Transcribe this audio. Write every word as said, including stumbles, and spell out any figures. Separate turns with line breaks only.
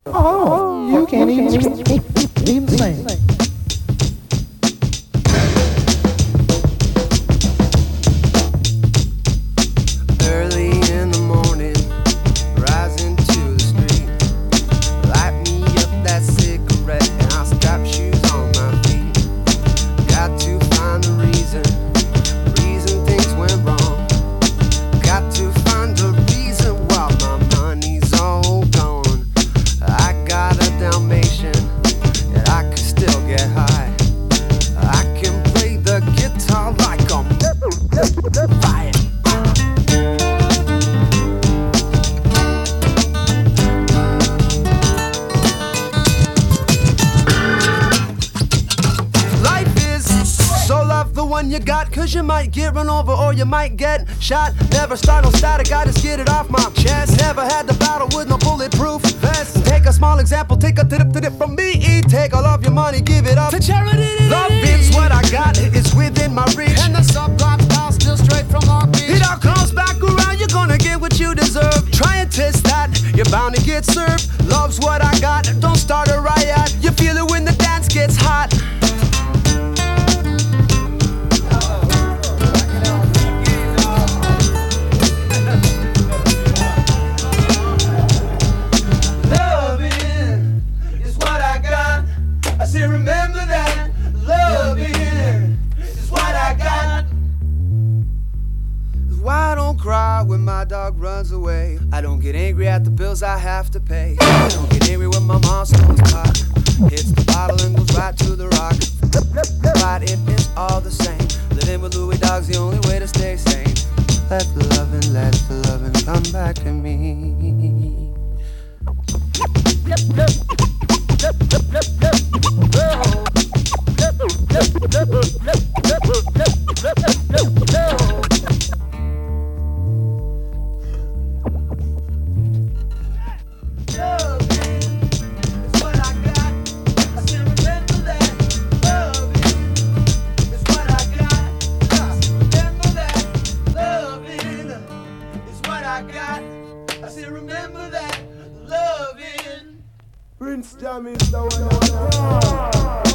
Oh, you can't even even sing.
Early in the morning, rising to the street. Light me up that cigarette and I'll strap shoes on my feet. Got to find the reason, reason things went wrong. Got to find the reason why my money's all gone. I got a Dalmatian and I can still get high. I can play the guitar like I'm fire. The one you got, cause you might get run over or you might get shot. Never start no static, I just get it off my chest. Never had to battle with no bulletproof vest. Take a small example, take a tip to tip from me. Take all of your money, give it up to charity. Love is what I got, it's within my reach. And the subplot style still straight from our beach. It all comes back around, you're gonna get what you deserve. Try and test that, you're bound to get served. Love's what I got, don't start a riot. You feel it when the dance gets hot. Remember that loving is what I got. Why I don't cry when my dog runs away? I don't get angry at the bills I have to pay. I don't get angry when my mom smokes pot, hits the bottle and goes right to the rock. But it is all the same. Living with Louis Dog's the only way to stay sane. Let the loving, let the loving come back to me.
Prince Jam is the one.